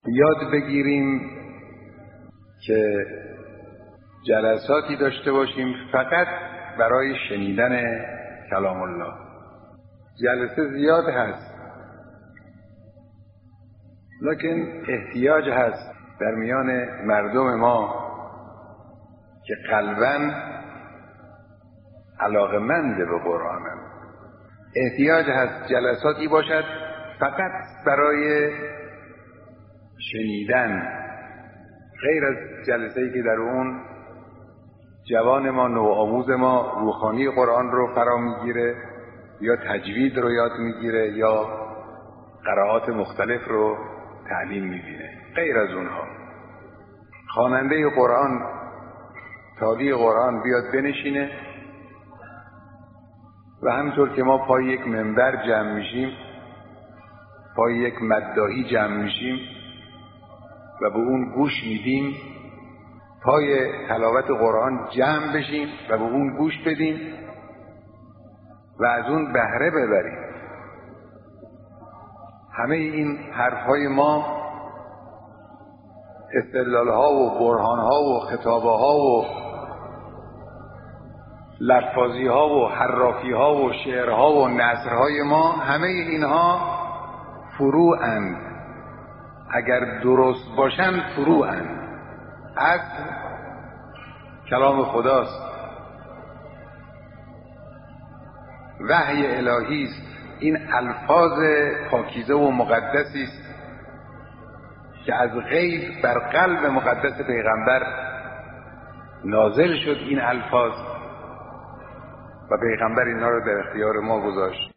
یاد بگیریم که جلساتی داشته باشیم فقط برای شنیدن کلام الله. جلسه زیاد هست، لکن احتیاج هست در میان مردم ما که قلباً علاقه‌مند به قرآنند. احتیاج هست جلساتی باشد فقط برای شنیدن، غیر از جلسه‌ای که در اون جوان ما، نوآموز ما روحانی قرآن رو فرا میگیره یا تجوید رو یاد میگیره یا قرائات مختلف رو تعلیم میبینه. غیر از اونها خواننده قرآن، تالی قرآن بیاد بنشینه و همینطور که ما پای یک منبر جمع میشیم، پای یک مداحی جمع میشیم و به اون گوش میدیم، پای تلاوت قرآن جمع بشیم و به اون گوش بدیم و از اون بهره ببریم. همه این حرفهای ما، استدلالها و برهانها و خطابها و لفاظیها و حرافیها و شعرها و نثرهای ما، همه اینها فروعند. اگر درست باشند فروعند. اصل کلام خداست، وحی الهی است. این الفاظ پاکیزه و مقدسی است که از غیب بر قلب مقدس پیغمبر نازل شد این الفاظ و پیغمبر اینها رو در اختیار ما گذاشت.